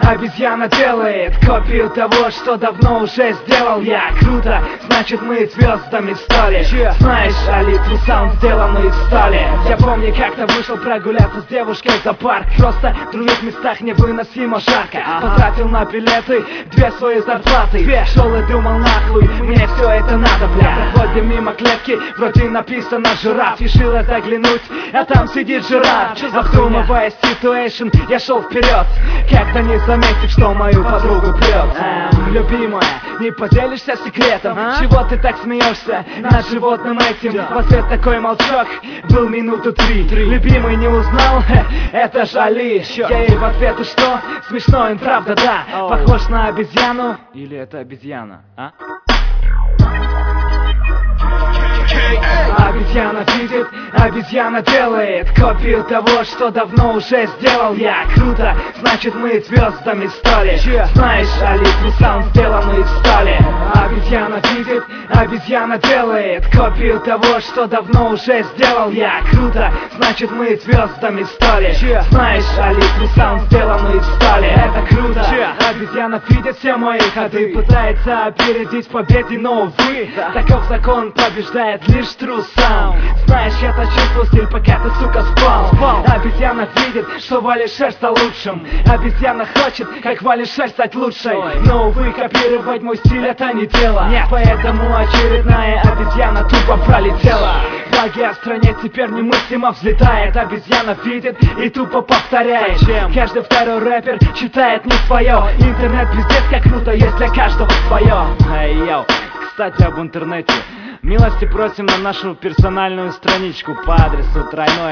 Обезьяна делает копию того, что давно уже сделал я. Круто, значит мы звездами стали. Знаешь, Али, твой саунд сделанный из стали. Я помню, как-то вышел прогуляться с девушкой за парк. Просто в других местах невыносимо жарко. Потратил на билеты 2 свои зарплаты. Шел и думал, нахуй, мне все это надо, бля. Проходим мимо клетки, вроде написано жираф. Решила заглянуть, а там сидит жираф. Обдумывая ситуэйшн, я шел вперед, как-то не заметив, что мою подругу прет. Любимая, не поделишься секретом? Чего ты так смеешься над животным этим? В ответ такой молчок был минуту 3. Любимый не узнал, это ж Али. Я ей в ответ: и что? Смешно, им правда, да. Похож на обезьяну? Или это обезьяна, а? Обезьяна видит, обезьяна делает копию того, что давно уже сделал я. Круто, значит мы звездами стали. Знаешь, Али, твой саунд сделанный из стали. Обезьяна видит, обезьяна делает копию того, что давно уже сделал я. Круто, значит мы звездами стали. Знаешь, Али, твой саунд сделанный из стали. Это круто. Обезьяна видит все мои ходы, пытается опередить в победе, но увы, таков закон, побеждает лишь true sound. Знаешь, я точил свой стиль, пока ты, сука, спал. Обезьяна видит, что Вали Шер стал лучшим. Обезьяна хочет, как Вали Шер стать лучшей. Но, увы, копировать мой стиль это не дело. Поэтому очередная обезьяна тупо пролетела. Плагиат в стране теперь немыслимо взлетает. Обезьяна видит и тупо повторяет. Каждый второй рэпер читает не свое. Интернет пиздец как круто, есть для каждого свое. Эй, йоу, кстати об интернете. Милости просим на нашу персональную страничку по адресу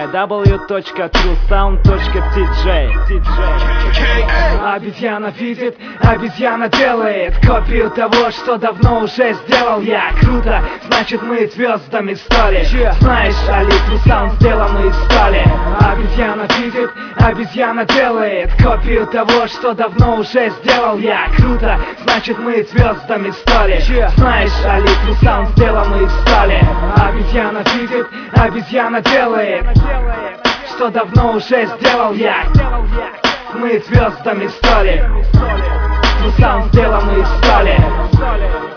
www.truesound.tj. Обезьяна видит, обезьяна делает копию того, что давно уже сделал я. Круто, значит мы звездами стали. Знаешь, Али, твой саунд сделанный из стали. Обезьяна видит, обезьяна делает копию того, что давно уже сделал я. Круто, значит мы звездами стали. Знаешь, Али, твой саунд сделанный из стали. Обезьяна видит, обезьяна делает, что давно уже сделал я. Мы звездами стали. Твой саунд сделанный из стали.